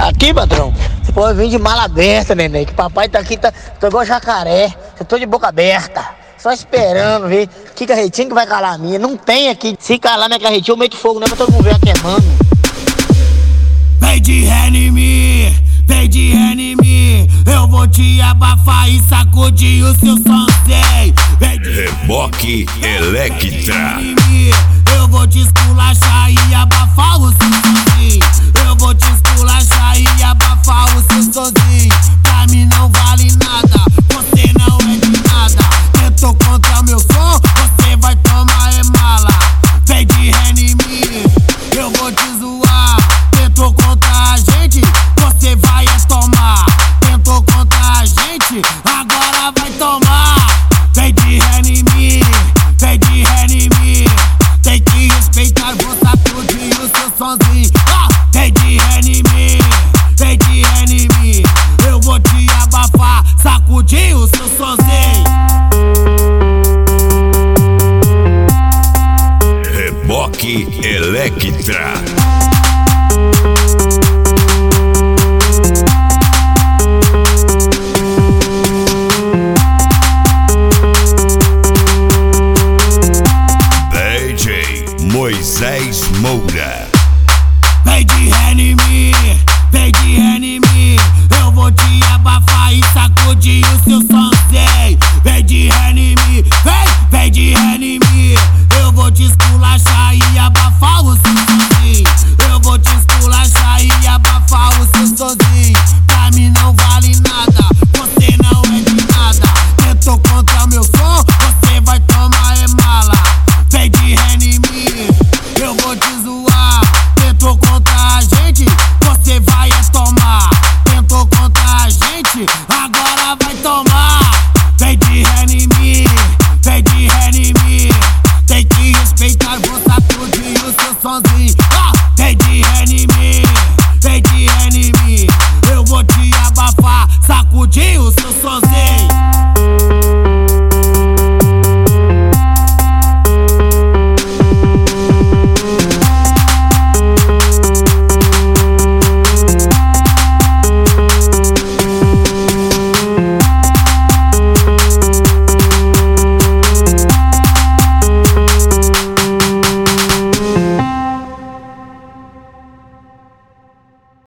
Aqui, patrão, você pode vir de mala aberta, neném, que papai tá aqui, tô igual jacaré, eu tô de boca aberta, só esperando ver que carretinha que vai calar a minha. Não tem aqui, se calar minha carretinha eu meto fogo, né, pra todo mundo ver a queimando. Vem de ré em mim, vem de ré em mim, eu vou te abafar e sacudir o seu sonzei. Reboque Electra. Eu vou te esculachar e abafar o seu sonzinho. Eu vou te esculachar e abafar o seu sonzinho. Pra mim não vale nada, você não é de nada. Tentou contra meu som, você vai tomar mala. Vem de ré em mim, eu vou te zoar. Tentou contra a gente, você vai tomar. Tentou contra a gente, agora vai tomar. Vem de ré em mim, vem de ré em mim. Tem que respeitar, vou sacudir o seu sonzinho. Vem de ré em mim, vem de ré em mim. Eu vou te abafar, sacudir o seu sonzinho. Reboque Electra. Moisés Moura. Vem de ré em mim, vem de ré em mim. Eu vou te abafar e sacudir o seu sonzei. Vem de ré em mim, vem de ré em mim. Eu vou te esculachar e abafar o seu sonzinho. Eu vou te esculachar e abafar o seu sonzinho. Pra mim não vale nada, você não é de nada. Tentou contra meu som, você vai tomar mala. Vem de ré em mim, eu vou te zoar. Tentou contra a gente, você vai tomar. Tentou contra a gente, agora vai tomar. Vem de ré em mim, vem de ré em mim. Tem que respeitar, vou sacudir o seu sonzinho. Vem de ré em mim, vem de ré em mim. Eu vou te abafar, sacudir o seu sonzinho.